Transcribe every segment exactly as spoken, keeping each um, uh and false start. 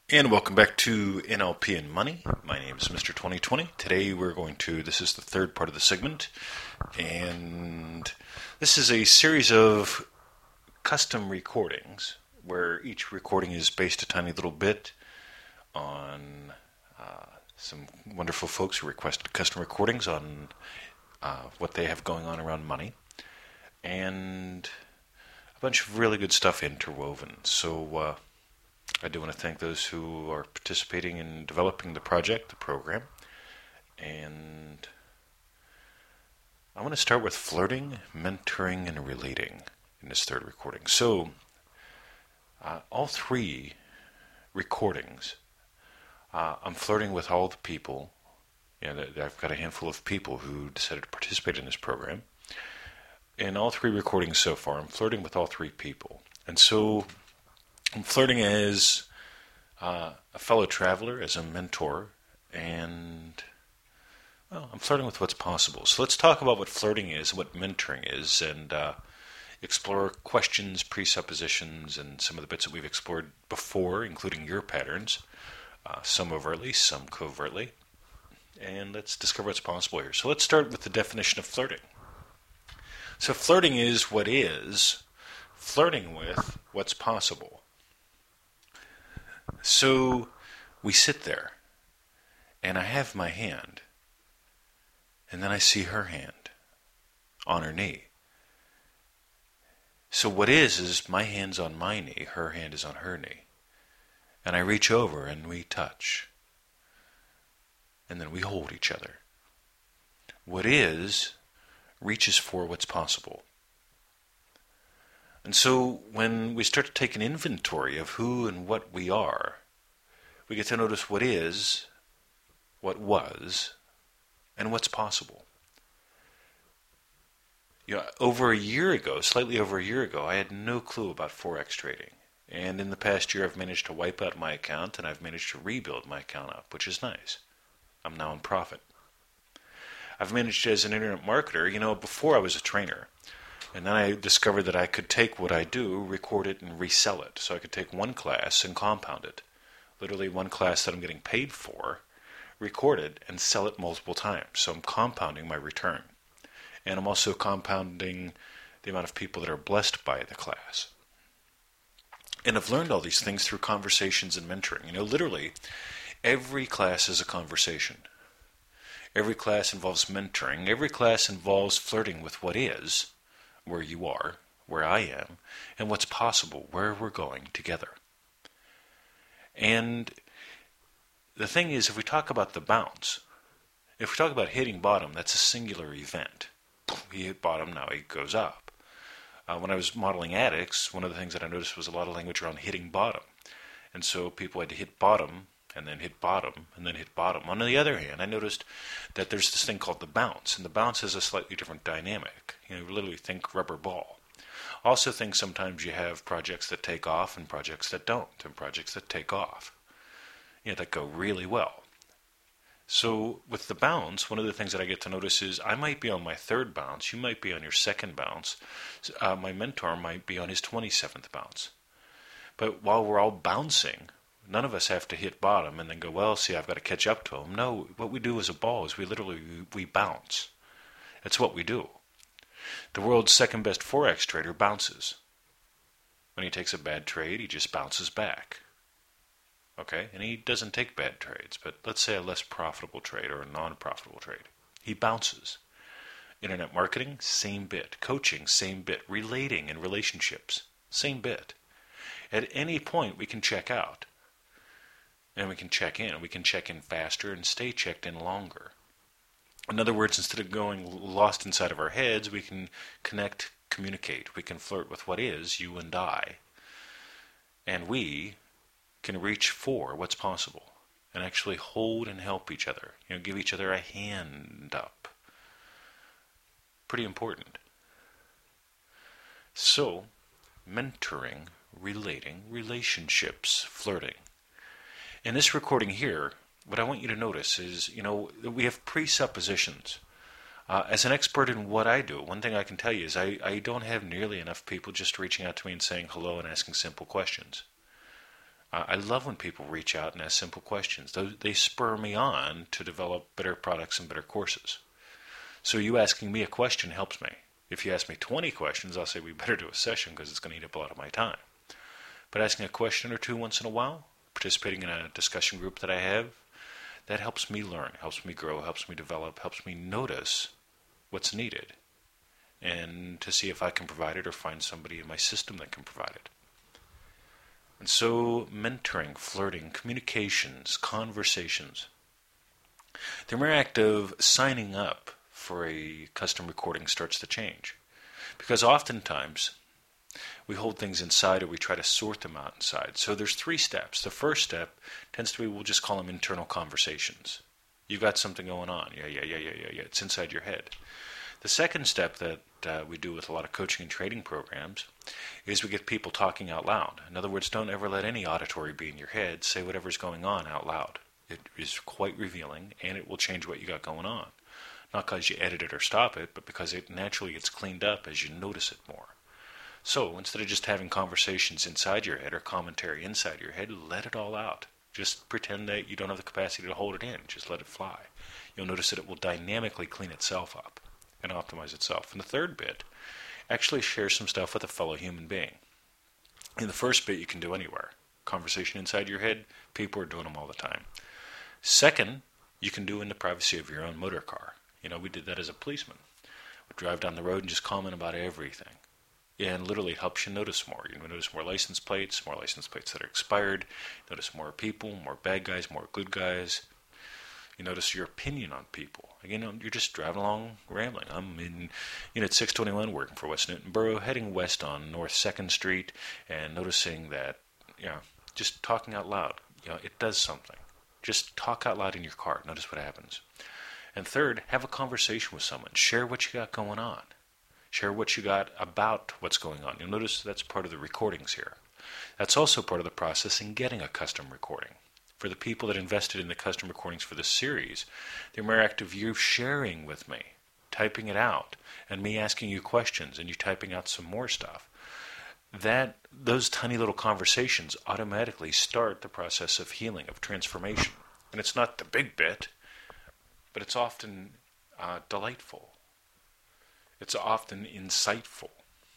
And welcome back to N L P and Money. My name is Mister twenty twenty. Today we're going to, this is the third part of the segment, and this is a series of custom recordings where each recording is based a tiny little bit on uh, some wonderful folks who requested custom recordings on uh, what they have going on around money, and a bunch of really good stuff interwoven. So, uh, I do want to thank those who are participating in developing the project, the program, and I want to start with flirting, mentoring, and relating in this third recording. So, uh, all three recordings, uh, I'm flirting with all the people. You know, I've got a handful of people who decided to participate in this program. In all three recordings so far, I'm flirting with all three people. And so, I'm flirting as uh, a fellow traveler, as a mentor, and well, I'm flirting with what's possible. So let's talk about what flirting is, what mentoring is, and uh, explore questions, presuppositions, and some of the bits that we've explored before, including your patterns, uh, some overtly, some covertly, and let's discover what's possible here. So let's start with the definition of flirting. So flirting is what is, flirting with what's possible. So we sit there, and I have my hand, and then I see her hand on her knee. So what is, is my hand's on my knee, her hand is on her knee. And I reach over and we touch. And then we hold each other. What is reaches for what's possible. And so when we start to take an inventory of who and what we are, we get to notice what is, what was, and what's possible. You know, over a year ago, slightly over a year ago, I had no clue about Forex trading. And in the past year, I've managed to wipe out my account, and I've managed to rebuild my account up, which is nice. I'm now in profit. I've managed as an internet marketer, you know, before I was a trainer. And then I discovered that I could take what I do, record it, and resell it. So I could take one class and compound it. Literally one class that I'm getting paid for, record it, and sell it multiple times. So I'm compounding my return. And I'm also compounding the amount of people that are blessed by the class. And I've learned all these things through conversations and mentoring. You know, literally, every class is a conversation. Every class involves mentoring. Every class involves flirting with what is, where you are, where I am, and what's possible, where we're going together. And the thing is, if we talk about the bounce, if we talk about hitting bottom, that's a singular event. He hit bottom, now he goes up. Uh, when I was modeling addicts, one of the things that I noticed was a lot of language around hitting bottom. And so people had to hit bottom, and then hit bottom, and then hit bottom. On the other hand, I noticed that there's this thing called the bounce, and the bounce has a slightly different dynamic. You know, literally think rubber ball. Also think sometimes you have projects that take off and projects that don't, and projects that take off, you know, that go really well. So with the bounce, one of the things that I get to notice is I might be on my third bounce, you might be on your second bounce, uh, my mentor might be on his twenty-seventh bounce. But while we're all bouncing, none of us have to hit bottom and then go, well, see, I've got to catch up to him. No, what we do as a ball is we literally, we bounce. That's what we do. The world's second best Forex trader bounces. When he takes a bad trade, he just bounces back. Okay, and he doesn't take bad trades, but let's say a less profitable trade or a non-profitable trade. He bounces. Internet marketing, same bit. Coaching, same bit. Relating and relationships, same bit. At any point, we can check out. And we can check in. We can check in faster and stay checked in longer. In other words, instead of going lost inside of our heads, we can connect, communicate. We can flirt with what is, you and I. And we can reach for what's possible and actually hold and help each other. You know, give each other a hand up. Pretty important. So, mentoring, relating, relationships, flirting. In this recording here, what I want you to notice is, you know, we have presuppositions. Uh, as an expert in what I do, one thing I can tell you is I, I don't have nearly enough people just reaching out to me and saying hello and asking simple questions. Uh, I love when people reach out and ask simple questions. Those, they spur me on to develop better products and better courses. So you asking me a question helps me. If you ask me twenty questions, I'll say we better do a session because it's going to eat up a lot of my time. But asking a question or two once in a while, participating in a discussion group that I have, that helps me learn, helps me grow, helps me develop, helps me notice what's needed, and to see if I can provide it or find somebody in my system that can provide it. And so mentoring, flirting, communications, conversations, the mere act of signing up for a custom recording starts to change. Because oftentimes we hold things inside or we try to sort them out inside. So there's three steps. The first step tends to be, we'll just call them internal conversations. You've got something going on. Yeah, yeah, yeah, yeah, yeah, yeah. It's inside your head. The second step that uh, we do with a lot of coaching and training programs is we get people talking out loud. In other words, don't ever let any auditory be in your head. Say whatever's going on out loud. It is quite revealing, and it will change what you got going on. Not because you edit it or stop it, but because it naturally gets cleaned up as you notice it more. So instead of just having conversations inside your head or commentary inside your head, let it all out. Just pretend that you don't have the capacity to hold it in. Just let it fly. You'll notice that it will dynamically clean itself up and optimize itself. And the third bit, actually share some stuff with a fellow human being. In the first bit, you can do anywhere. Conversation inside your head, people are doing them all the time. Second, you can do in the privacy of your own motor car. You know, we did that as a policeman. We'd drive down the road and just comment about everything. And literally it helps you notice more. You notice more license plates, more license plates that are expired. Notice more people, more bad guys, more good guys. You notice your opinion on people. Again, you know, you're just driving along, rambling. I'm in Unit six twenty-one working for West Newton Borough, heading west on North second Street, and noticing that, you know, just talking out loud, you know, it does something. Just talk out loud in your car. Notice what happens. And third, have a conversation with someone. Share what you got going on. Share what you got about what's going on. You'll notice that's part of the recordings here. That's also part of the process in getting a custom recording. For the people that invested in the custom recordings for this series, the mere act of you sharing with me, typing it out, and me asking you questions, and you typing out some more stuff, that those tiny little conversations automatically start the process of healing, of transformation. And it's not the big bit, but it's often uh, delightful. It's often insightful.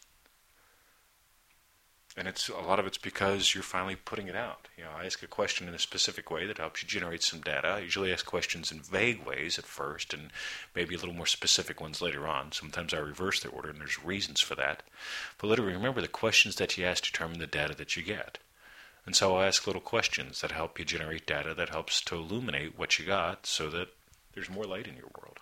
And it's a lot of it's because you're finally putting it out. You know, I ask a question in a specific way that helps you generate some data. I usually ask questions in vague ways at first and maybe a little more specific ones later on. Sometimes I reverse the order and there's reasons for that. But literally remember, the questions that you ask determine the data that you get. And so I'll ask little questions that help you generate data that helps to illuminate what you got so that there's more light in your world.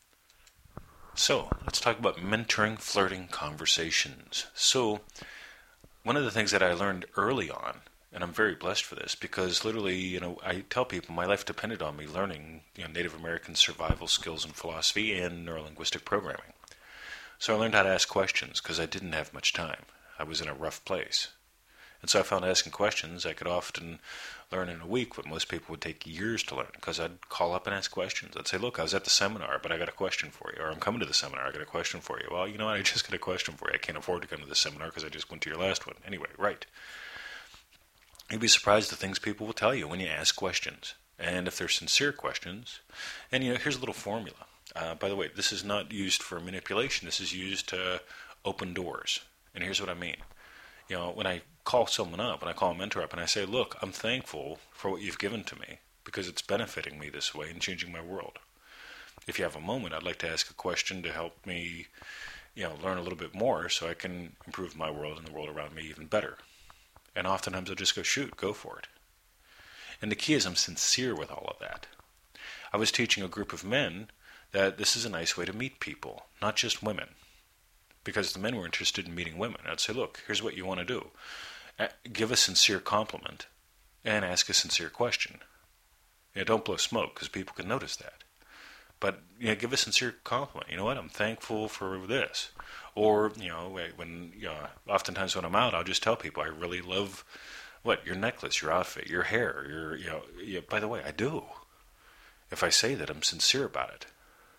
So, let's talk about mentoring, flirting, conversations. So, one of the things that I learned early on, and I'm very blessed for this, because literally, you know, I tell people my life depended on me learning, you know, Native American survival skills and philosophy and neurolinguistic programming. So I learned how to ask questions because I didn't have much time. I was in a rough place. And so I found asking questions I could often learn in a week what most people would take years to learn, because I'd call up and ask questions. I'd say, look, I was at the seminar, but I got a question for you. Or I'm coming to the seminar, I got a question for you. Well, you know what, I just got a question for you. I can't afford to come to the seminar because I just went to your last one. Anyway, right. You'd be surprised the things people will tell you when you ask questions. And if they're sincere questions, and you know, here's a little formula. Uh, by the way, this is not used for manipulation. This is used to open doors. And here's what I mean. You know, when I call someone up, when I call a mentor up, and I say, look, I'm thankful for what you've given to me because it's benefiting me this way and changing my world. If you have a moment, I'd like to ask a question to help me, you know, learn a little bit more so I can improve my world and the world around me even better. And oftentimes I'll just go, shoot, go for it. And the key is I'm sincere with all of that. I was teaching a group of men that this is a nice way to meet people, not just women. Because the men were interested in meeting women. I'd say, look, here's what you want to do. Give a sincere compliment and ask a sincere question. You know, don't blow smoke because people can notice that. But you know, give a sincere compliment. You know what? I'm thankful for this. Or, you know, when you know, oftentimes when I'm out, I'll just tell people I really love what your necklace, your outfit, your hair. Your, you know, yeah, by the way, I do. If I say that, I'm sincere about it.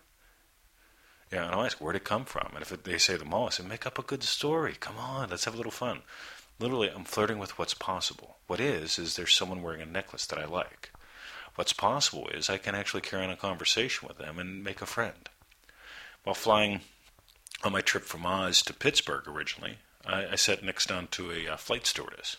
Yeah, and I'll ask, where'd it come from? And if it, they say the mall, I say, make up a good story. Come on, let's have a little fun. Literally, I'm flirting with what's possible. What is, is there's someone wearing a necklace that I like. What's possible is I can actually carry on a conversation with them and make a friend. While flying on my trip from Oz to Pittsburgh originally, I, I sat next down to a uh, flight stewardess.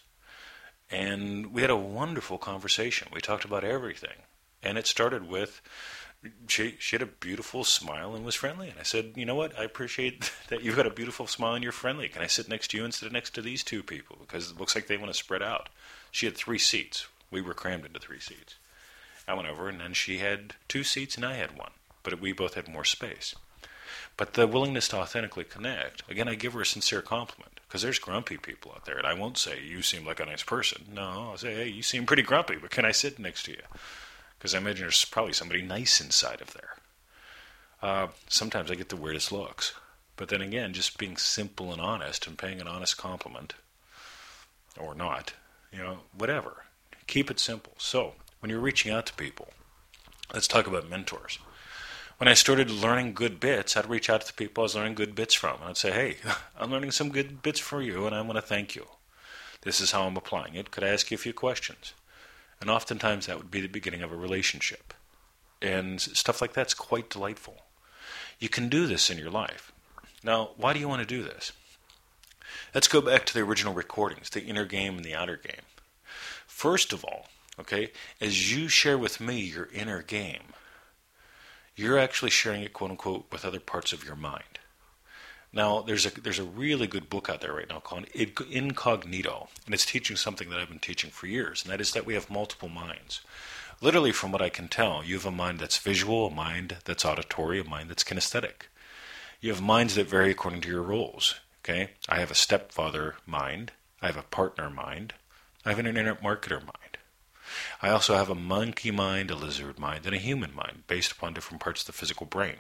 And we had a wonderful conversation. We talked about everything. And it started with, she, she had a beautiful smile and was friendly. And I said, you know what, I appreciate that you've got a beautiful smile and you're friendly. Can I sit next to you instead of next to these two people? Because it looks like they want to spread out. She had three seats. We were crammed into three seats. I went over, and then she had two seats and I had one. But we both had more space. But the willingness to authentically connect, again, I give her a sincere compliment. Because there's grumpy people out there. And I won't say, you seem like a nice person. No, I'll say, hey, you seem pretty grumpy, but can I sit next to you? Because I imagine there's probably somebody nice inside of there. Uh, sometimes I get the weirdest looks. But then again, just being simple and honest and paying an honest compliment, or not, you know, whatever. Keep it simple. So, when you're reaching out to people, let's talk about mentors. When I started learning good bits, I'd reach out to the people I was learning good bits from. And I'd say, hey, I'm learning some good bits for you, and I want to thank you. This is how I'm applying it. Could I ask you a few questions? And oftentimes that would be the beginning of a relationship. And stuff like that's quite delightful. You can do this in your life. Now, why do you want to do this? Let's go back to the original recordings, the inner game and the outer game. First of all, okay, as you share with me your inner game, you're actually sharing it, quote unquote, with other parts of your mind. Now, there's a there's a really good book out there right now called Incognito, and it's teaching something that I've been teaching for years, and that is that we have multiple minds. Literally, from what I can tell, you have a mind that's visual, a mind that's auditory, a mind that's kinesthetic. You have minds that vary according to your roles. Okay, I have a stepfather mind, I have a partner mind, I have an internet marketer mind. I also have a monkey mind, a lizard mind, and a human mind, based upon different parts of the physical brain.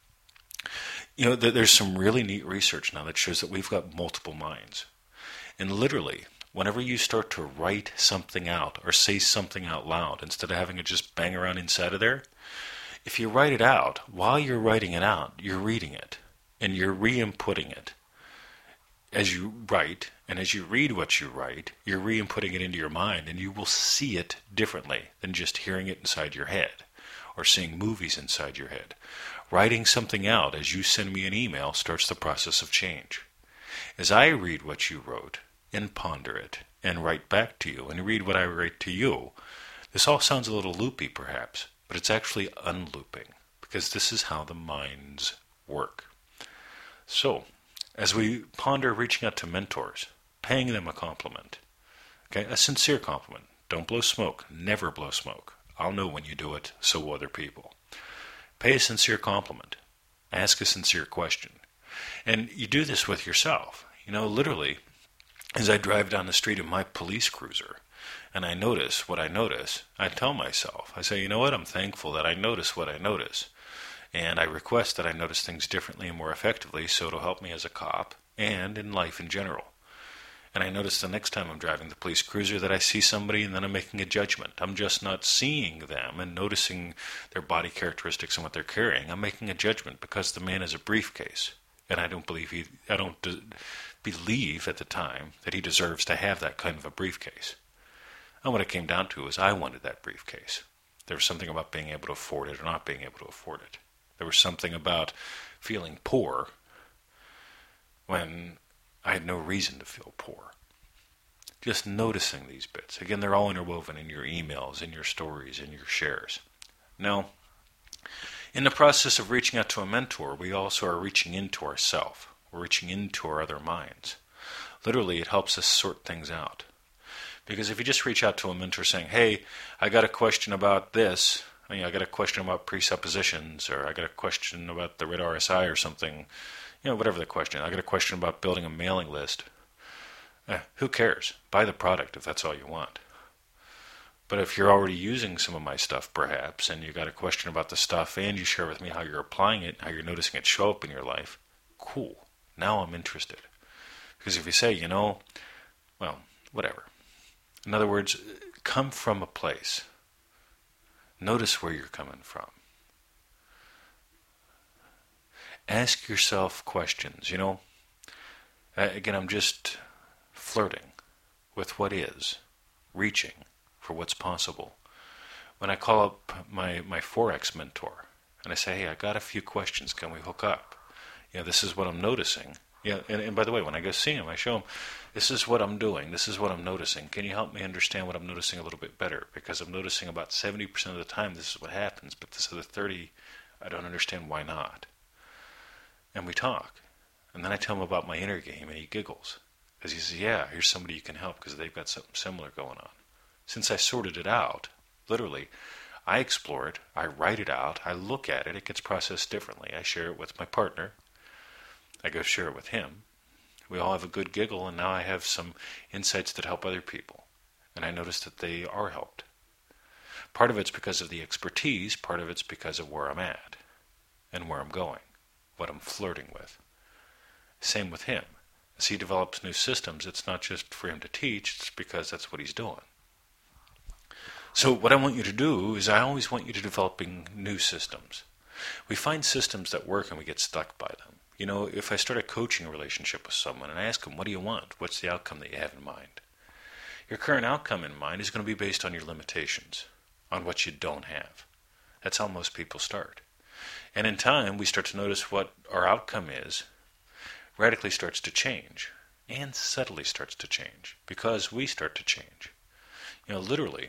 You know, there's some really neat research now that shows that we've got multiple minds. And literally, whenever you start to write something out or say something out loud, instead of having it just bang around inside of there, if you write it out, while you're writing it out, you're reading it, and you're re-inputting it as you write, and as you read what you write, you're re-inputting it into your mind, and you will see it differently than just hearing it inside your head or seeing movies inside your head. Writing something out as you send me an email starts the process of change. As I read what you wrote and ponder it and write back to you and read what I write to you, this all sounds a little loopy perhaps, but it's actually unlooping because this is how the minds work. So, as we ponder reaching out to mentors, paying them a compliment, okay, a sincere compliment. Don't blow smoke. Never blow smoke. I'll know when you do it, so will other people. Pay a sincere compliment. Ask a sincere question. And you do this with yourself. You know, literally, as I drive down the street in my police cruiser, and I notice what I notice, I tell myself, I say, you know what, I'm thankful that I notice what I notice. And I request that I notice things differently and more effectively so it'll help me as a cop and in life in general. And I notice the next time I'm driving the police cruiser that I see somebody and then I'm making a judgment. I'm just not seeing them and noticing their body characteristics and what they're carrying. I'm making a judgment because the man has a briefcase. And I don't believe he, I don't de- believe at the time that he deserves to have that kind of a briefcase. And what it came down to is I wanted that briefcase. There was something about being able to afford it or not being able to afford it. There was something about feeling poor when I had no reason to feel poor. Just noticing these bits. Again, they're all interwoven in your emails, in your stories, in your shares. Now, in the process of reaching out to a mentor, we also are reaching into ourselves. We're reaching into our other minds. Literally, it helps us sort things out. Because if you just reach out to a mentor saying, hey, I got a question about this, I mean, I got a question about presuppositions, or I got a question about the R I D R S I or something, you know, whatever the question. I got a question about building a mailing list. Eh, who cares? Buy the product if that's all you want. But if you're already using some of my stuff, perhaps, and you got a question about the stuff, and you share with me how you're applying it, how you're noticing it show up in your life, cool. Now I'm interested. Because if you say, you know, well, whatever. In other words, come from a place. Notice where you're coming from. Ask yourself questions, you know. Uh, again, I'm just flirting. with what is, reaching for what's possible. When I call up my, my Forex mentor and I say, hey, I got a few questions, can we hook up? You know, this is what I'm noticing. Yeah, and, and by the way, when I go see him, I show him, this is what I'm doing, this is what I'm noticing. Can you help me understand what I'm noticing a little bit better? Because I'm noticing about seventy percent of the time this is what happens, but this other thirty, I don't understand why not. And we talk. And then I tell him about my inner game, and he giggles. Because he says, yeah, here's somebody you can help because they've got something similar going on. Since I sorted it out, literally, I explore it, I write it out, I look at it, it gets processed differently. I share it with my partner. I go share it with him. We all have a good giggle, and now I have some insights that help other people. And I notice that they are helped. Part of it's because of the expertise, part of it's because of where I'm at and where I'm going, what I'm flirting with. Same with him. As he develops new systems, it's not just for him to teach, it's because that's what he's doing. So what I want you to do is I always want you to developing new systems. We find systems that work and we get stuck by them. You know, if I start a coaching relationship with someone and I ask them, what do you want? What's the outcome that you have in mind? Your current outcome in mind is going to be based on your limitations, on what you don't have. That's how most people start. And in time, we start to notice what our outcome is, radically starts to change, and subtly starts to change, because we start to change. You know, literally,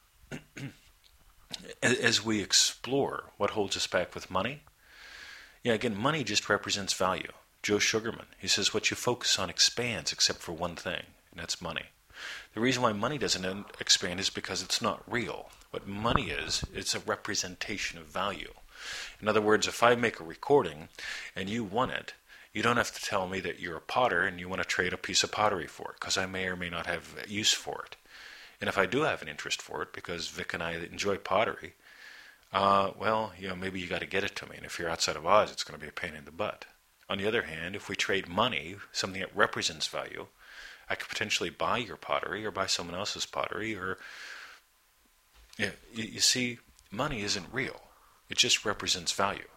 as we explore what holds us back with money, yeah, again, money just represents value. Joe Sugarman, he says what you focus on expands except for one thing, and that's money. The reason why money doesn't expand is because it's not real. What money is, it's a representation of value. In other words, if I make a recording and you want it, you don't have to tell me that you're a potter and you want to trade a piece of pottery for it, because I may or may not have use for it. And if I do have an interest for it, because Vic and I enjoy pottery, uh, well, you know, maybe you got to get it to me. And if you're outside of Oz, it's going to be a pain in the butt. On the other hand, if we trade money, something that represents value, I could potentially buy your pottery or buy someone else's pottery. Or, yeah, you, you see, money isn't real. It just represents value.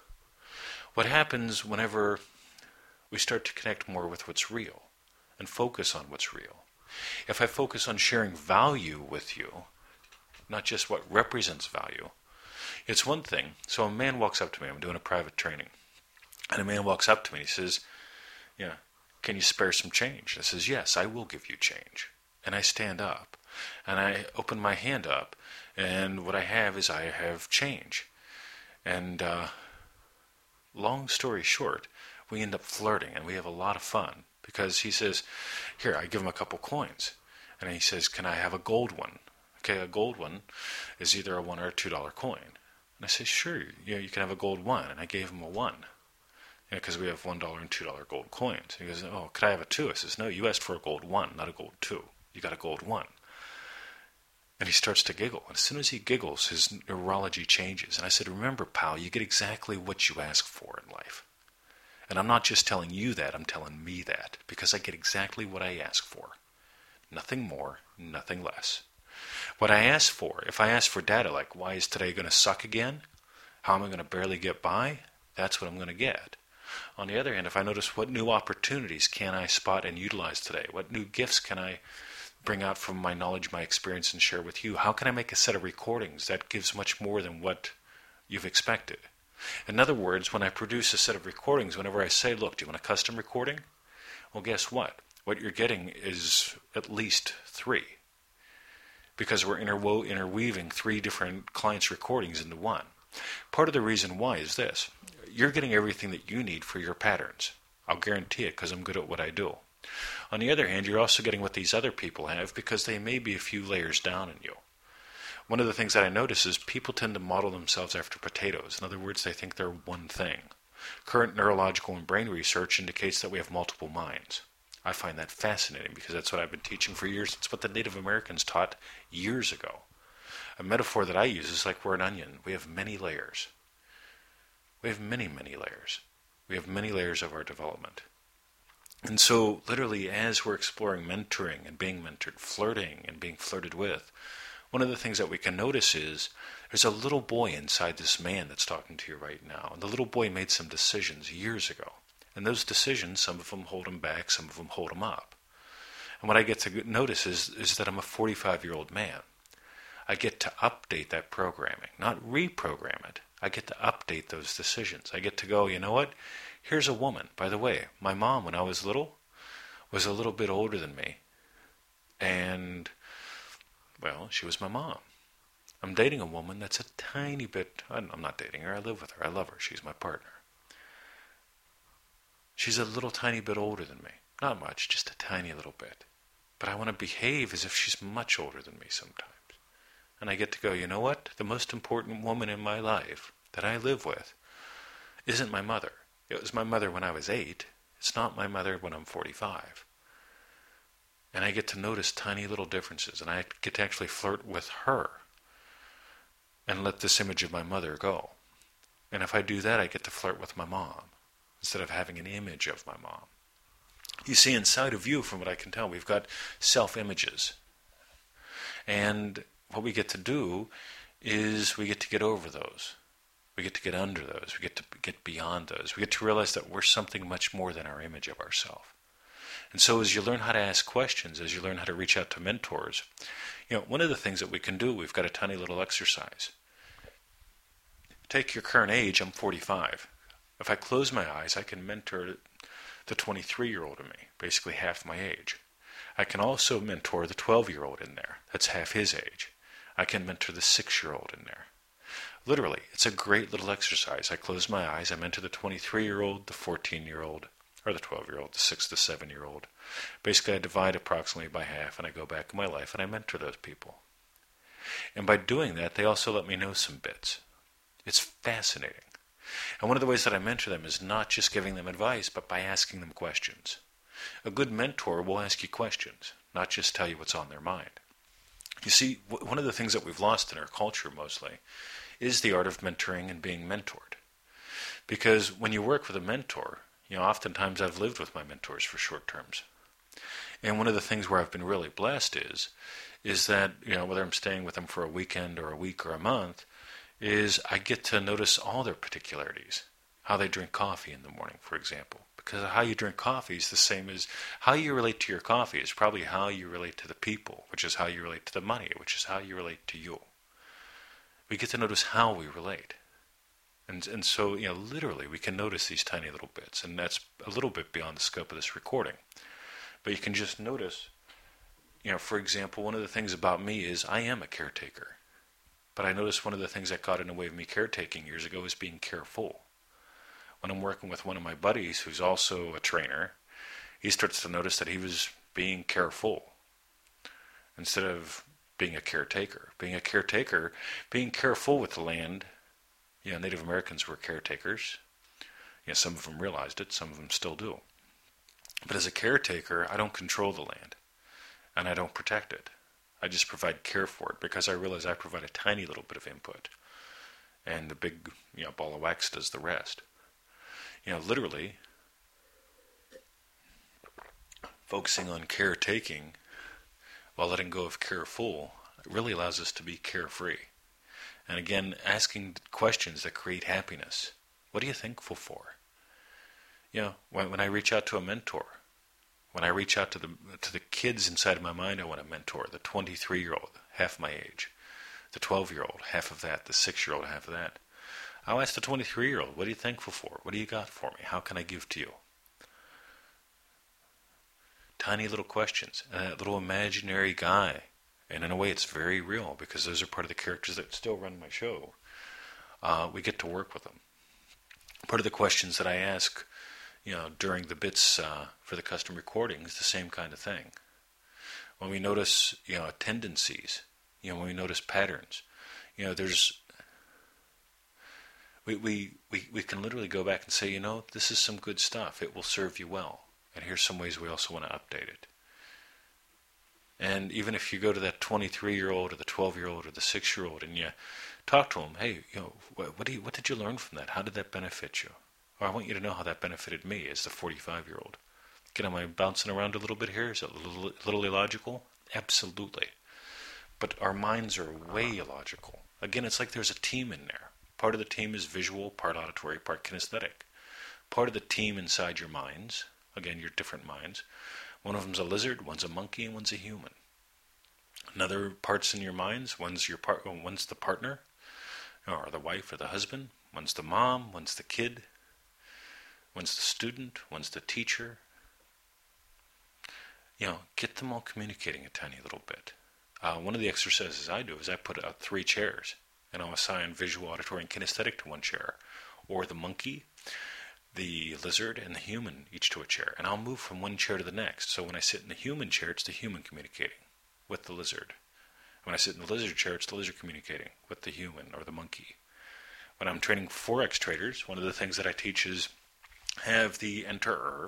What happens whenever we start to connect more with what's real and focus on what's real? If I focus on sharing value with you, not just what represents value, it's one thing. So a man walks up to me, I'm doing a private training, and a man walks up to me and he says, yeah, can you spare some change? I says, yes, I will give you change. And I stand up, and I open my hand up, and what I have is I have change. And uh, long story short, we end up flirting, and we have a lot of fun, because he says, here, I give him a couple coins, and he says, can I have a gold one? Okay, a gold one is either a one or a two dollar coin. And I say, sure, you know, you can have a gold one, and I gave him a one, because we have one dollar and two dollar gold coins. He goes, oh, could I have a two? I says, no, you asked for a gold one, not a gold two. You got a gold one. And he starts to giggle. And as soon as he giggles, his neurology changes. And I said, remember, pal, you get exactly what you ask for in life. And I'm not just telling you that, I'm telling me that, because I get exactly what I ask for. Nothing more, nothing less. What I ask for, if I ask for data like, why is today going to suck again? How am I going to barely get by? That's what I'm going to get. On the other hand, if I notice what new opportunities can I spot and utilize today, what new gifts can I bring out from my knowledge, my experience, and share with you, how can I make a set of recordings that gives much more than what you've expected? In other words, when I produce a set of recordings, whenever I say, look, do you want a custom recording? Well, guess what? What you're getting is at least three, because we're interwo- interweaving three different clients' recordings into one. Part of the reason why is this. You're getting everything that you need for your patterns. I'll guarantee it, because I'm good at what I do. On the other hand, you're also getting what these other people have, because they may be a few layers down in you. One of the things that I notice is people tend to model themselves after potatoes. In other words, they think they're one thing. Current neurological and brain research indicates that we have multiple minds. I find that fascinating, because that's what I've been teaching for years. It's what the Native Americans taught years ago. A metaphor that I use is like we're an onion. We have many layers. We have many, many layers. We have many layers of our development. And so, literally, as we're exploring mentoring and being mentored, flirting and being flirted with, one of the things that we can notice is there's a little boy inside this man that's talking to you right now. And the little boy made some decisions years ago. And those decisions, some of them hold him back, some of them hold him up. And what I get to notice is, is that I'm a forty-five-year-old man. I get to update that programming, not reprogram it. I get to update those decisions. I get to go, you know what? Here's a woman. By the way, my mom, when I was little, was a little bit older than me. And, well, she was my mom. I'm dating a woman that's a tiny bit, I'm not dating her, I live with her, I love her, she's my partner. She's a little tiny bit older than me. Not much, just a tiny little bit. But I want to behave as if she's much older than me sometimes. And I get to go, you know what? The most important woman in my life that I live with isn't my mother. It was my mother when I was eight. It's not my mother when I'm forty-five. And I get to notice tiny little differences. And I get to actually flirt with her and let this image of my mother go. And if I do that, I get to flirt with my mom instead of having an image of my mom. You see, inside of you, from what I can tell, we've got self-images. And what we get to do is we get to get over those. We get to get under those. We get to get beyond those. We get to realize that we're something much more than our image of ourselves. And so as you learn how to ask questions, as you learn how to reach out to mentors, you know, one of the things that we can do, we've got a tiny little exercise. Take your current age, I'm forty-five. If I close my eyes, I can mentor the twenty-three-year-old in me, basically half my age. I can also mentor the twelve-year-old in there. That's half his age. I can mentor the six-year-old in there. Literally, it's a great little exercise. I close my eyes, I mentor the twenty-three-year-old, the fourteen-year-old, or the twelve-year-old, the six to seven-year-old. Basically, I divide approximately by half, and I go back in my life, and I mentor those people. And by doing that, they also let me know some bits. It's fascinating. And one of the ways that I mentor them is not just giving them advice, but by asking them questions. A good mentor will ask you questions, not just tell you what's on their mind. You see, one of the things that we've lost in our culture mostly is the art of mentoring and being mentored. Because when you work with a mentor, you know, oftentimes I've lived with my mentors for short terms. And one of the things where I've been really blessed is, is that, you know, whether I'm staying with them for a weekend or a week or a month, is I get to notice all their particularities. How they drink coffee in the morning, for example. Because how you drink coffee is the same as how you relate to your coffee is probably how you relate to the people, which is how you relate to the money, which is how you relate to you. We get to notice how we relate. And and so, you know, literally we can notice these tiny little bits, and that's a little bit beyond the scope of this recording. But you can just notice, you know, for example, one of the things about me is I am a caretaker. But I noticed one of the things that got in the way of me caretaking years ago is being careful. When I'm working with one of my buddies who's also a trainer, he starts to notice that he was being careful instead of being a caretaker. Being a caretaker, being careful with the land. You know, Native Americans were caretakers. You know, some of them realized it, some of them still do. But as a caretaker, I don't control the land, and I don't protect it. I just provide care for it because I realize I provide a tiny little bit of input, and the big, you know, ball of wax does the rest. You know, literally, focusing on caretaking while letting go of careful really allows us to be carefree. And again, asking questions that create happiness. What are you thankful for? You know, when, when I reach out to a mentor, when I reach out to the to the kids inside of my mind I want to mentor, the twenty-three-year-old, half my age, the twelve-year-old, half of that, the six-year-old, half of that, I'll ask the twenty-three-year-old, what are you thankful for? What do you got for me? How can I give to you? Tiny little questions. And that little imaginary guy, and in a way it's very real because those are part of the characters that still run my show. Uh, we get to work with them. Part of the questions that I ask, you know, during the bits uh, for the custom recordings, the same kind of thing. When we notice, you know, tendencies, you know, when we notice patterns, you know, there's, we, we, we, we can literally go back and say, you know, this is some good stuff. It will serve you well. And here's some ways we also want to update it. And even if you go to that twenty-three-year-old or the twelve-year-old or the six-year-old and you talk to them, hey, you know, what, what, do you, what did you learn from that? How did that benefit you? Or I want you to know how that benefited me as the forty-five-year-old. Again, am I bouncing around a little bit here? Is it a little, a little illogical? Absolutely. But our minds are way illogical. Again, it's like there's a team in there. Part of the team is visual, part auditory, part kinesthetic. Part of the team inside your minds, again, your different minds, One of them's a lizard, one's a monkey, and one's a human. Another parts in your minds, one's your part, one's the partner, or the wife or the husband. One's the mom, one's the kid, one's the student, one's the teacher. You know, get them all communicating a tiny little bit. Uh, one of the exercises I do is I put out three chairs, and I'll assign visual, auditory, and kinesthetic to one chair, or the monkey, the lizard, and the human each to a chair, and I'll move from one chair to the next. So when I sit in the human chair, it's the human communicating with the lizard. When I sit in the lizard chair, it's the lizard communicating with the human or the monkey. When I'm training Forex traders, one of the things that I teach is have the enterer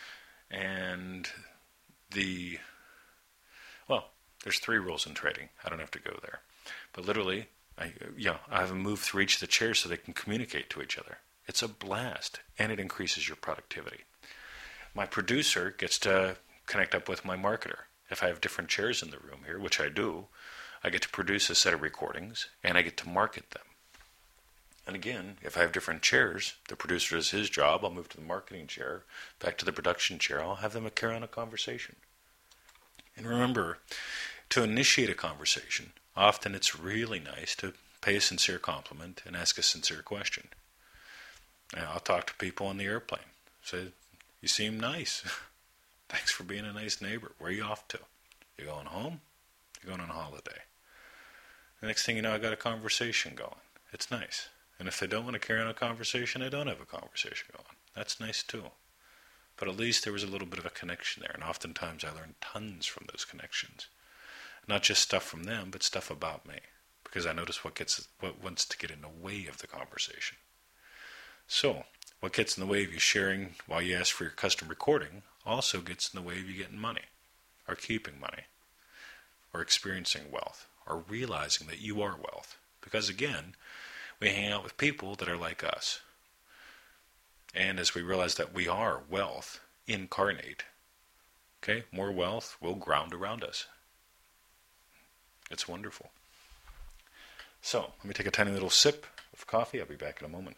and the, well, there's three rules in trading. I don't have to go there. But literally, I, yeah, I have them move through each of the chairs so they can communicate to each other. It's a blast, and it increases your productivity. My producer gets to connect up with my marketer. If I have different chairs in the room here, which I do, I get to produce a set of recordings, and I get to market them. And again, if I have different chairs, the producer does his job, I'll move to the marketing chair, back to the production chair, I'll have them carry on a conversation. And remember, to initiate a conversation, often it's really nice to pay a sincere compliment and ask a sincere question. And I'll talk to people on the airplane. Say, you seem nice. Thanks for being a nice neighbor. Where are you off to? You going home? You're going on holiday. The next thing you know, I got a conversation going. It's nice. And if they don't want to carry on a conversation, I don't have a conversation going. That's nice too. But at least there was a little bit of a connection there. And oftentimes I learned tons from those connections. Not just stuff from them, but stuff about me. Because I notice what gets what wants to get in the way of the conversation. So, what gets in the way of you sharing while you ask for your custom recording also gets in the way of you getting money, or keeping money, or experiencing wealth, or realizing that you are wealth. Because again, we hang out with people that are like us. And as we realize that we are wealth incarnate, okay, more wealth will ground around us. It's wonderful. So, let me take a tiny little sip of coffee. I'll be back in a moment.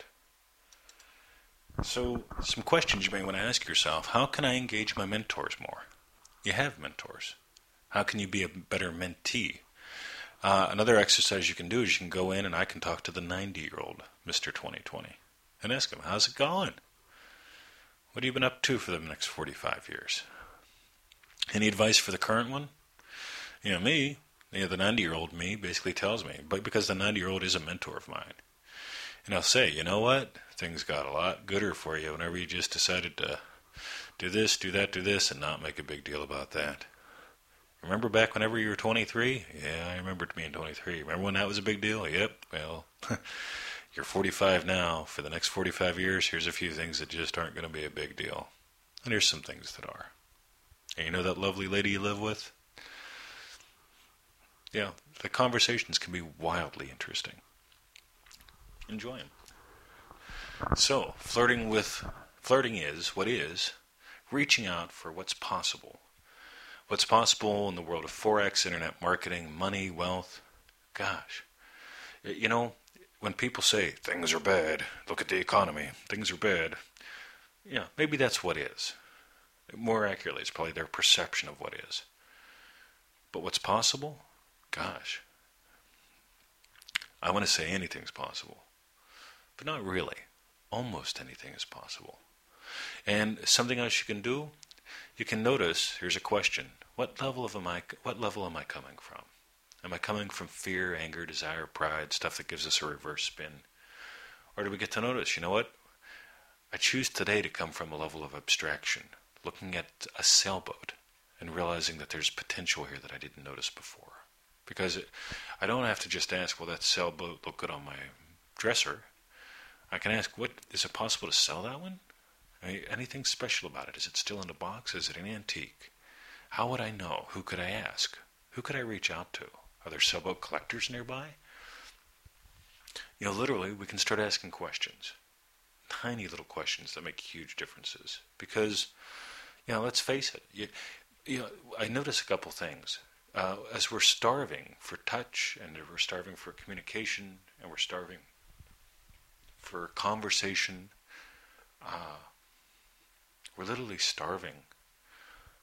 So, some questions you may want to ask yourself. How can I engage my mentors more? You have mentors. How can you be a better mentee? Uh, another exercise you can do is you can go in and I can talk to the ninety-year-old Mister twenty twenty and ask him, how's it going? What have you been up to for the next forty-five years? Any advice for the current one? You know, me, you know, the ninety-year-old me basically tells me, but because the ninety-year-old is a mentor of mine. And I'll say, you know what? Things got a lot gooder for you whenever you just decided to do this, do that, do this, and not make a big deal about that. Remember back whenever you were twenty-three? Yeah, I remember being twenty-three. Remember when that was a big deal? Yep. Well, you're forty-five now. For the next forty-five years, here's a few things that just aren't going to be a big deal. And here's some things that are. And you know that lovely lady you live with? Yeah, the conversations can be wildly interesting. Enjoy them. So, flirting with, flirting is what is, reaching out for what's possible. What's possible in the world of Forex, internet marketing, money, wealth. Gosh. You know, when people say, things are bad, look at the economy, things are bad, yeah, maybe that's what is. More accurately, it's probably their perception of what is. But what's possible? Gosh. I want to say anything's possible. But not really. Almost anything is possible. And something else you can do, you can notice, here's a question, what level of am I what level am I coming from? Am I coming from fear, anger, desire, pride, stuff that gives us a reverse spin? Or do we get to notice, you know what? I choose today to come from a level of abstraction, looking at a sailboat and realizing that there's potential here that I didn't notice before. Because it, I don't have to just ask, will that sailboat look good on my dresser? I can ask, what is it possible to sell that one? I mean, anything special about it? Is it still in a box? Is it an antique? How would I know? Who could I ask? Who could I reach out to? Are there sailboat collectors nearby? You know, literally, we can start asking questions. Tiny little questions that make huge differences. Because, you know, let's face it. You, you know, I notice a couple things. Uh, as we're starving for touch, and we're starving for communication, and we're starving for conversation, uh, we're literally starving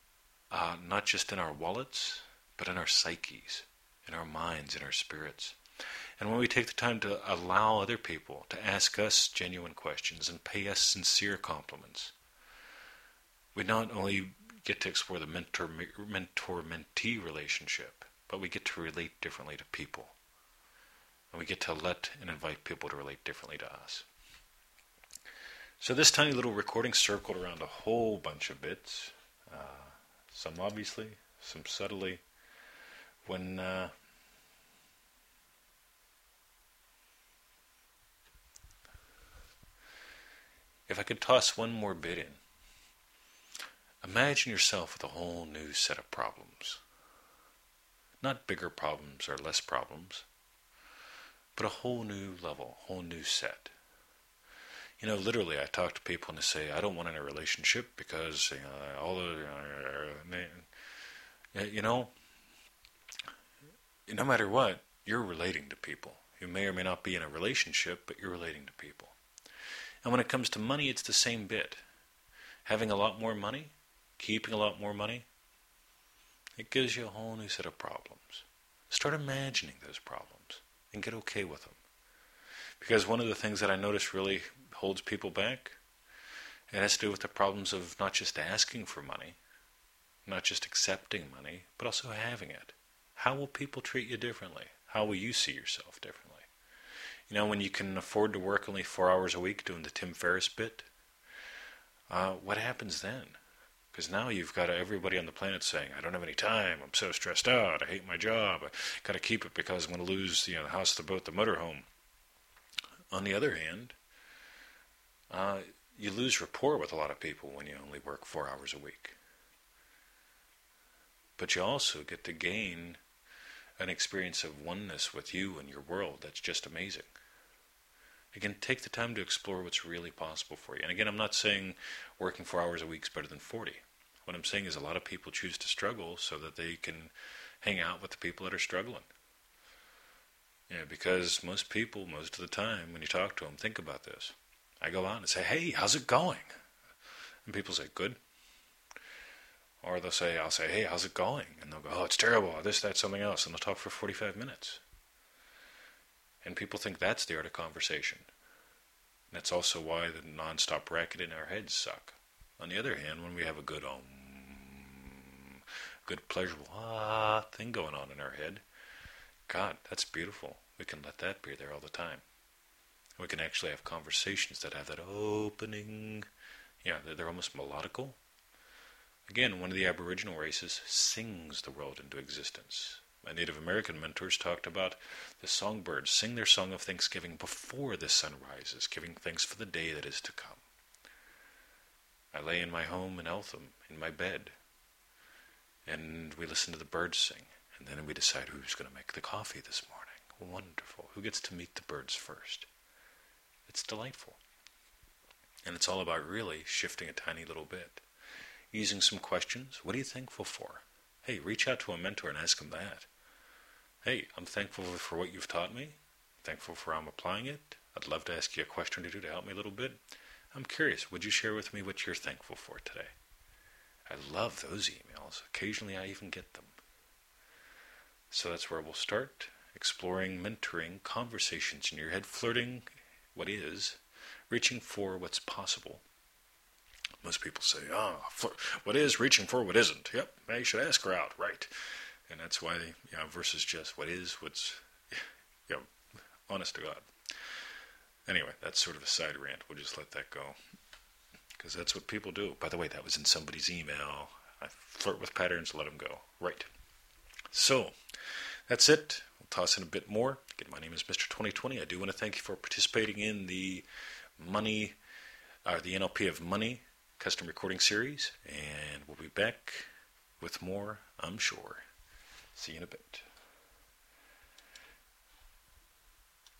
uh, not just in our wallets, but in our psyches, in our minds, in our spirits. And when we take the time to allow other people to ask us genuine questions and pay us sincere compliments, we not only get to explore the mentor, mentor-mentee relationship, but we get to relate differently to people. And we get to let and invite people to relate differently to us. So this tiny little recording circled around a whole bunch of bits, uh, some obviously, some subtly. When uh, if I could toss one more bit in, imagine yourself with a whole new set of problems. Not bigger problems or less problems, but a whole new level, whole new set. You know, literally, I talk to people and they say, I don't want any relationship because you know, all the, you know, no matter what, you're relating to people. You may or may not be in a relationship, but you're relating to people. And when it comes to money, it's the same bit. Having a lot more money, keeping a lot more money, it gives you a whole new set of problems. Start imagining those problems and get okay with them. Because one of the things that I notice really holds people back, it has to do with the problems of not just asking for money, not just accepting money, but also having it. How will people treat you differently? How will you see yourself differently? You know, when you can afford to work only four hours a week doing the Tim Ferriss bit, uh, what happens then? Because now you've got everybody on the planet saying, I don't have any time, I'm so stressed out, I hate my job, I got to keep it because I'm going to lose you know, the house, the boat, the motorhome. On the other hand, uh, you lose rapport with a lot of people when you only work four hours a week. But you also get to gain an experience of oneness with you and your world that's just amazing. Again, take the time to explore what's really possible for you. And again, I'm not saying working four hours a week is better than forty. What I'm saying is a lot of people choose to struggle so that they can hang out with the people that are struggling. You know, because most people, most of the time, when you talk to them, think about this. I go out and say, hey, how's it going? And people say, good. Or they'll say, I'll say, hey, how's it going? And they'll go, oh, it's terrible, this, that, something else. And they'll talk for forty-five minutes. And people think that's the art of conversation. And that's also why the non-stop racket in our heads suck. On the other hand, when we have a good, um, good pleasurable ah thing going on in our head, God, that's beautiful. We can let that be there all the time. We can actually have conversations that have that opening. Yeah, they're, they're almost melodical. Again, one of the Aboriginal races sings the world into existence. My Native American mentors talked about the songbirds sing their song of thanksgiving before the sun rises, giving thanks for the day that is to come. I lay in my home in Eltham, in my bed, and we listen to the birds sing, and then we decide who's going to make the coffee this morning. Wonderful. Who gets to meet the birds first? It's delightful. And it's all about really shifting a tiny little bit. Using some questions. What are you thankful for? Hey, reach out to a mentor and ask them that. Hey, I'm thankful for what you've taught me. Thankful for how I'm applying it. I'd love to ask you a question or two to help me a little bit. I'm curious, would you share with me what you're thankful for today? I love those emails. Occasionally I even get them. So that's where we'll start. Exploring, mentoring, conversations in your head, flirting what is, reaching for what's possible. Most people say, oh, what is reaching for what isn't. Yep, you should ask her out, right. And that's why, you know, versus just what is, what's, you know, honest to God. Anyway, that's sort of a side rant. We'll just let that go. Because that's what people do. By the way, that was in somebody's email. I flirt with patterns, let them go. Right. So, that's it. We'll toss in a bit more. Again, my name is Mister twenty twenty. I do want to thank you for participating in the money, uh, the N L P of Money custom recording series. And we'll be back with more, I'm sure. See you in a bit.